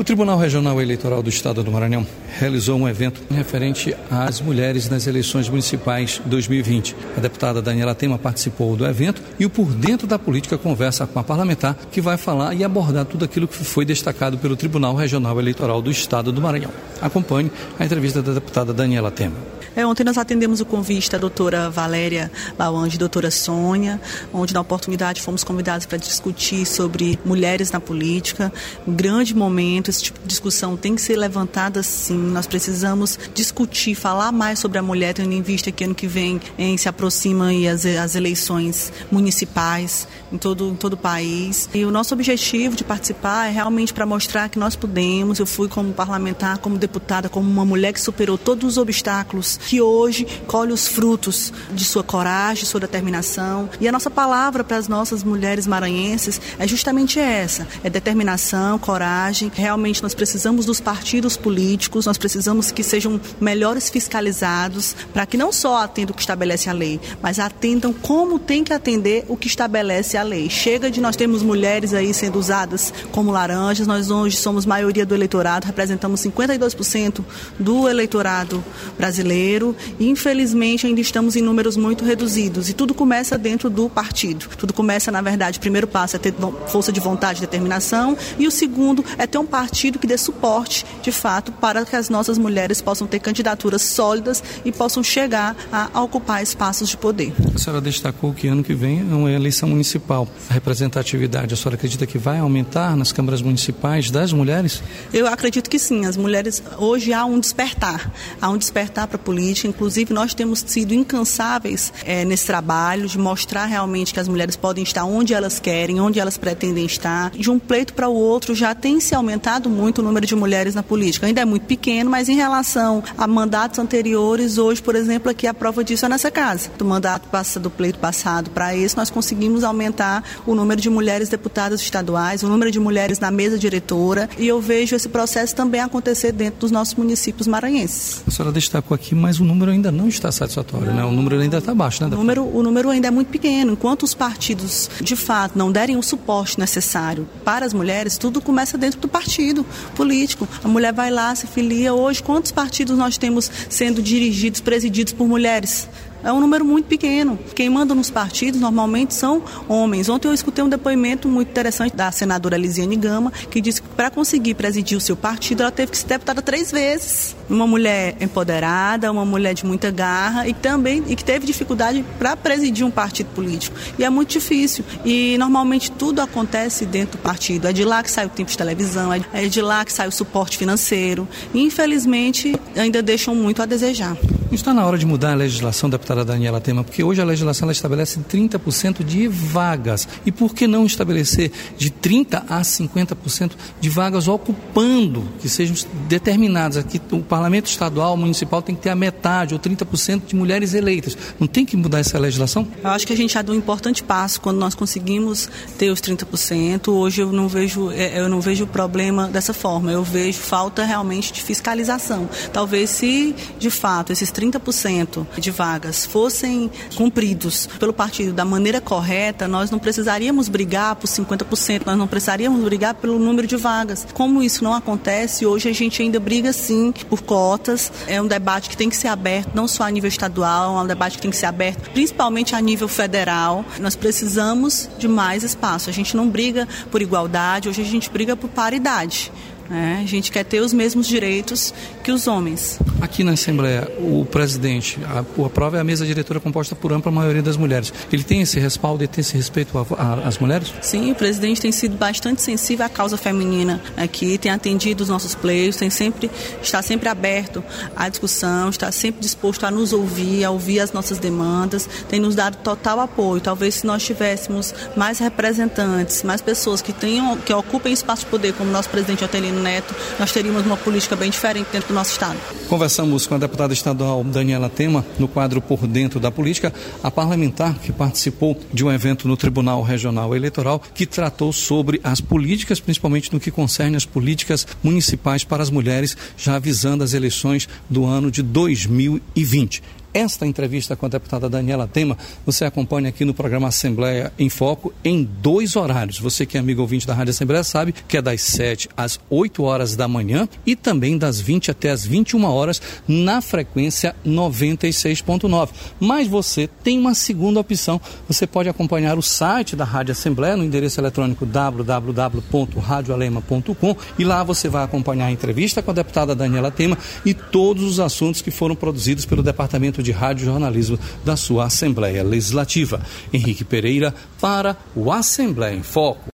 Tribunal Regional Eleitoral do Estado do Maranhão realizou um evento referente às mulheres nas eleições municipais 2020. A deputada Daniela Tema participou do evento e o Por Dentro da Política conversa com a parlamentar que vai falar e abordar tudo aquilo que foi destacado pelo Tribunal Regional Eleitoral do Estado do Maranhão. Acompanhe a entrevista da deputada Daniela Tema. Ontem nós atendemos o convite da doutora Valéria Lawande e doutora Sônia, onde na oportunidade fomos convidados para discutir sobre mulheres na política. Um grande momento, esse tipo de discussão tem que ser levantada sim. Nós precisamos discutir, falar mais sobre a mulher, tendo em vista que ano que vem se aproximam as eleições municipais em todo o país. E o nosso objetivo de participar é realmente para mostrar que nós podemos. Eu fui como parlamentar, como deputada, como uma mulher que superou todos os obstáculos, que hoje colhe os frutos de sua coragem, de sua determinação. E a nossa palavra para as nossas mulheres maranhenses é justamente essa, é determinação, coragem. Realmente nós precisamos dos partidos políticos, nós precisamos que sejam melhores fiscalizados, para que não só atendam o que estabelece a lei, mas atendam como tem que atender o que estabelece a lei. Chega de nós termos mulheres aí sendo usadas como laranjas. Nós hoje somos maioria do eleitorado, representamos 52% do eleitorado brasileiro e infelizmente ainda estamos em números muito reduzidos e tudo começa dentro do partido. Tudo começa, na verdade, o primeiro passo é ter força de vontade e determinação e o segundo é ter um partido que dê suporte, de fato, para que as nossas mulheres possam ter candidaturas sólidas e possam chegar a ocupar espaços de poder. A senhora destacou que ano que vem é uma eleição municipal. A representatividade, a senhora acredita que vai aumentar nas câmaras municipais das mulheres? Eu acredito que sim. As mulheres, hoje há um despertar para a política. Inclusive, nós temos sido incansáveis nesse trabalho de mostrar realmente que as mulheres podem estar onde elas querem, onde elas pretendem estar. De um pleito para o outro, já tem se aumentado muito o número de mulheres na política. Ainda é muito pequeno, mas em relação a mandatos anteriores, hoje, por exemplo, aqui a prova disso é nessa casa. Do pleito passado para esse, nós conseguimos aumentar o número de mulheres deputadas estaduais, o número de mulheres na mesa diretora, e eu vejo esse processo também acontecer dentro dos nossos municípios maranhenses. A senhora destacou aqui, mas o número ainda não está satisfatório, né? O número ainda está baixo, né? O número ainda é muito pequeno. Enquanto os partidos, de fato, não derem o suporte necessário para as mulheres, tudo começa dentro do partido político. A mulher vai lá, se filia. Hoje, quantos partidos nós temos sendo dirigidos, presididos por mulheres? É um número muito pequeno. Quem manda nos partidos normalmente são homens. Ontem eu escutei um depoimento muito interessante da senadora Lisiane Gama, que disse que para conseguir presidir o seu partido, ela teve que ser deputada 3 vezes. Uma mulher empoderada, uma mulher de muita garra e que teve dificuldade para presidir um partido político. E é muito difícil. E normalmente tudo acontece dentro do partido. É de lá que sai o tempo de televisão, é de lá que sai o suporte financeiro. E infelizmente ainda deixam muito a desejar. Está na hora de mudar a legislação, deputada Daniela Tema, porque hoje a legislação ela estabelece 30% de vagas. E por que não estabelecer de 30% a 50% de vagas ocupando, que sejam determinadas? Aqui o parlamento estadual, municipal tem que ter a metade ou 30% de mulheres eleitas. Não tem que mudar essa legislação? Eu acho que a gente já deu um importante passo quando nós conseguimos ter os 30%. Hoje eu não vejo o problema dessa forma. Eu vejo falta realmente de fiscalização. Talvez se, de fato, esses 30% de vagas fossem cumpridos pelo partido da maneira correta, nós não precisaríamos brigar por 50%, nós não precisaríamos brigar pelo número de vagas. Como isso não acontece, hoje a gente ainda briga sim por cotas. É um debate que tem que ser aberto, não só a nível estadual, é um debate que tem que ser aberto principalmente a nível federal. Nós precisamos de mais espaço. A gente não briga por igualdade, hoje a gente briga por paridade. A gente quer ter os mesmos direitos que os homens. Aqui na Assembleia, o presidente aprova a mesa diretora composta por ampla maioria das mulheres. Ele tem esse respaldo e tem esse respeito às mulheres? Sim, o presidente tem sido bastante sensível à causa feminina aqui, tem atendido os nossos pleitos, está sempre aberto à discussão, está sempre disposto a nos ouvir, a ouvir as nossas demandas, tem nos dado total apoio. Talvez se nós tivéssemos mais representantes, mais pessoas que ocupem espaço de poder, como nosso presidente Otelino Neto, nós teríamos uma política bem diferente dentro do nosso estado. Conversamos com a deputada estadual Daniela Tema no quadro Por Dentro da Política, a parlamentar que participou de um evento no Tribunal Regional Eleitoral que tratou sobre as políticas, principalmente no que concerne as políticas municipais para as mulheres, já visando as eleições do ano de 2020. esta entrevista com a deputada Daniela Tema, você acompanha aqui no programa Assembleia em Foco em 2 horários. Você que é amigo ouvinte da Rádio Assembleia sabe que é das 7 às 8 horas da manhã e também das 20 até as 21 horas na frequência 96.9. Mas você tem uma segunda opção. Você pode acompanhar o site da Rádio Assembleia no endereço eletrônico www.radioalema.com e lá você vai acompanhar a entrevista com a deputada Daniela Tema e todos os assuntos que foram produzidos pelo Departamento de Rádio e Jornalismo da sua Assembleia Legislativa. Henrique Pereira para o Assembleia em Foco.